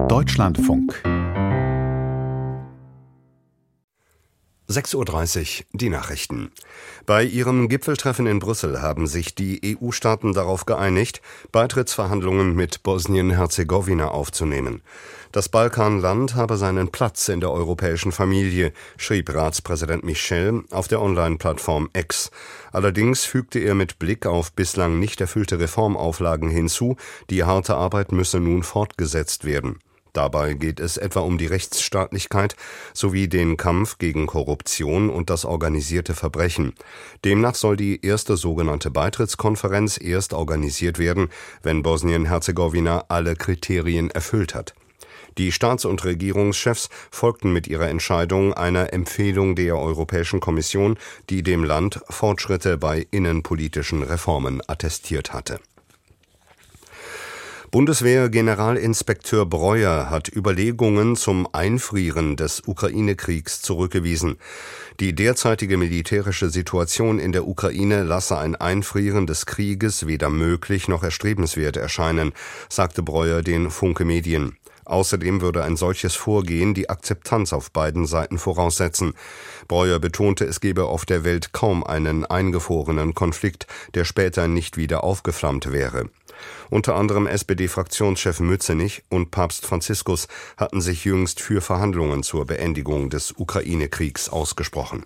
Deutschlandfunk 6:30 Uhr, die Nachrichten. Bei ihrem Gipfeltreffen in Brüssel haben sich die EU-Staaten darauf geeinigt, Beitrittsverhandlungen mit Bosnien-Herzegowina aufzunehmen. Das Balkanland habe seinen Platz in der europäischen Familie, schrieb Ratspräsident Michel auf der Online-Plattform X. Allerdings fügte er mit Blick auf bislang nicht erfüllte Reformauflagen hinzu, die harte Arbeit müsse nun fortgesetzt werden. Dabei geht es etwa um die Rechtsstaatlichkeit sowie den Kampf gegen Korruption und das organisierte Verbrechen. Demnach soll die erste sogenannte Beitrittskonferenz erst organisiert werden, wenn Bosnien-Herzegowina alle Kriterien erfüllt hat. Die Staats- und Regierungschefs folgten mit ihrer Entscheidung einer Empfehlung der Europäischen Kommission, die dem Land Fortschritte bei innenpolitischen Reformen attestiert hatte. Bundeswehr-Generalinspekteur Breuer hat Überlegungen zum Einfrieren des Ukraine-Kriegs zurückgewiesen. Die derzeitige militärische Situation in der Ukraine lasse ein Einfrieren des Krieges weder möglich noch erstrebenswert erscheinen, sagte Breuer den Funke Medien. Außerdem würde ein solches Vorgehen die Akzeptanz auf beiden Seiten voraussetzen. Breuer betonte, es gebe auf der Welt kaum einen eingefrorenen Konflikt, der später nicht wieder aufgeflammt wäre. Unter anderem SPD-Fraktionschef Mützenich und Papst Franziskus hatten sich jüngst für Verhandlungen zur Beendigung des Ukraine-Kriegs ausgesprochen.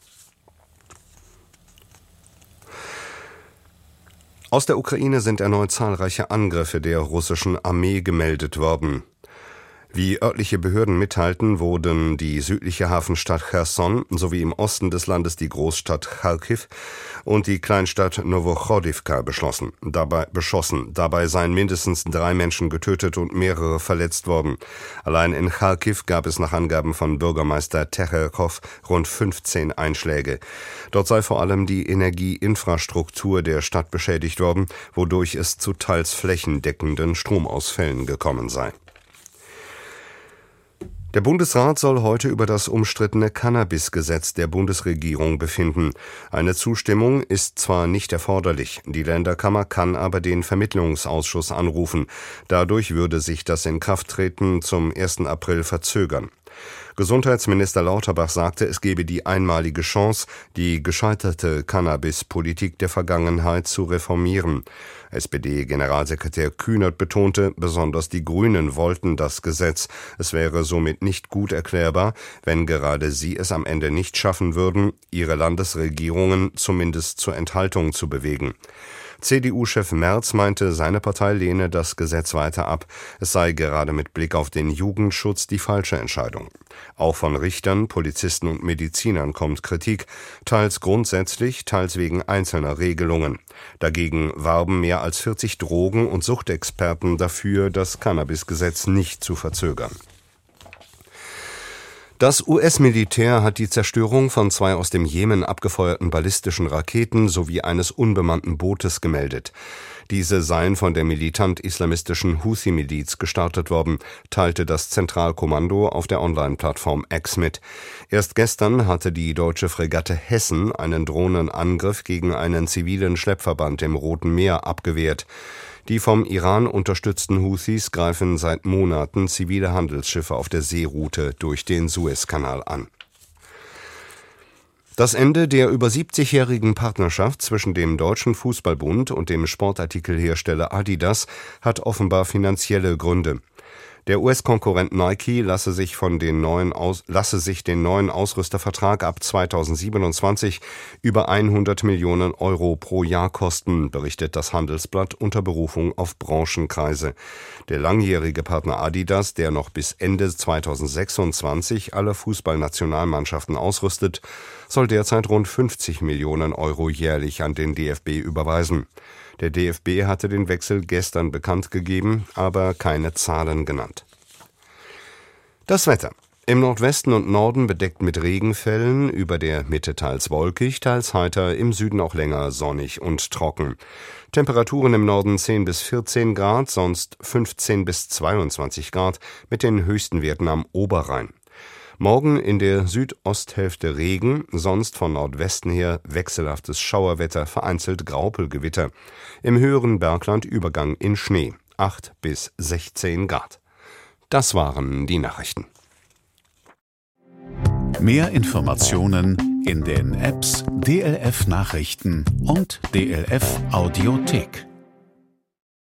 Aus der Ukraine sind erneut zahlreiche Angriffe der russischen Armee gemeldet worden. Wie örtliche Behörden mitteilten, wurden die südliche Hafenstadt Cherson sowie im Osten des Landes die Großstadt Charkiw und die Kleinstadt Nowochodivka beschossen. Dabei seien mindestens 3 Menschen getötet und mehrere verletzt worden. Allein in Charkiw gab es nach Angaben von Bürgermeister Techerkow rund 15 Einschläge. Dort sei vor allem die Energieinfrastruktur der Stadt beschädigt worden, wodurch es zu teils flächendeckenden Stromausfällen gekommen sei. Der Bundesrat soll heute über das umstrittene Cannabis-Gesetz der Bundesregierung befinden. Eine Zustimmung ist zwar nicht erforderlich, die Länderkammer kann aber den Vermittlungsausschuss anrufen. Dadurch würde sich das Inkrafttreten zum 1. April verzögern. Gesundheitsminister Lauterbach sagte, es gebe die einmalige Chance, die gescheiterte Cannabis-Politik der Vergangenheit zu reformieren. SPD-Generalsekretär Kühnert betonte, besonders die Grünen wollten das Gesetz. Es wäre somit nicht gut erklärbar, wenn gerade sie es am Ende nicht schaffen würden, ihre Landesregierungen zumindest zur Enthaltung zu bewegen. CDU-Chef Merz meinte, seine Partei lehne das Gesetz weiter ab. Es sei gerade mit Blick auf den Jugendschutz die falsche Entscheidung. Auch von Richtern, Polizisten und Medizinern kommt Kritik, teils grundsätzlich, teils wegen einzelner Regelungen. Dagegen warben mehr als 40 Drogen- und Suchtexperten dafür, das Cannabis-Gesetz nicht zu verzögern. Das US-Militär hat die Zerstörung von 2 aus dem Jemen abgefeuerten ballistischen Raketen sowie eines unbemannten Bootes gemeldet. Diese seien von der militant-islamistischen Houthi-Miliz gestartet worden, teilte das Zentralkommando auf der Online-Plattform X mit. Erst gestern hatte die deutsche Fregatte Hessen einen Drohnenangriff gegen einen zivilen Schleppverband im Roten Meer abgewehrt. Die vom Iran unterstützten Houthis greifen seit Monaten zivile Handelsschiffe auf der Seeroute durch den Suezkanal an. Das Ende der über 70-jährigen Partnerschaft zwischen dem Deutschen Fußballbund und dem Sportartikelhersteller Adidas hat offenbar finanzielle Gründe. Der US-Konkurrent Nike lasse sich den neuen Ausrüstervertrag ab 2027 über 100 Millionen Euro pro Jahr kosten, berichtet das Handelsblatt unter Berufung auf Branchenkreise. Der langjährige Partner Adidas, der noch bis Ende 2026 alle Fußballnationalmannschaften ausrüstet, soll derzeit rund 50 Millionen Euro jährlich an den DFB überweisen. Der DFB hatte den Wechsel gestern bekannt gegeben, aber keine Zahlen genannt. Das Wetter. Im Nordwesten und Norden bedeckt mit Regenfällen, über der Mitte teils wolkig, teils heiter, im Süden auch länger sonnig und trocken. Temperaturen im Norden 10 bis 14 Grad, sonst 15 bis 22 Grad, mit den höchsten Werten am Oberrhein. Morgen in der Südosthälfte Regen, sonst von Nordwesten her wechselhaftes Schauerwetter, vereinzelt Graupelgewitter. Im höheren Bergland Übergang in Schnee, 8 bis 16 Grad. Das waren die Nachrichten. Mehr Informationen in den Apps DLF Nachrichten und DLF Audiothek.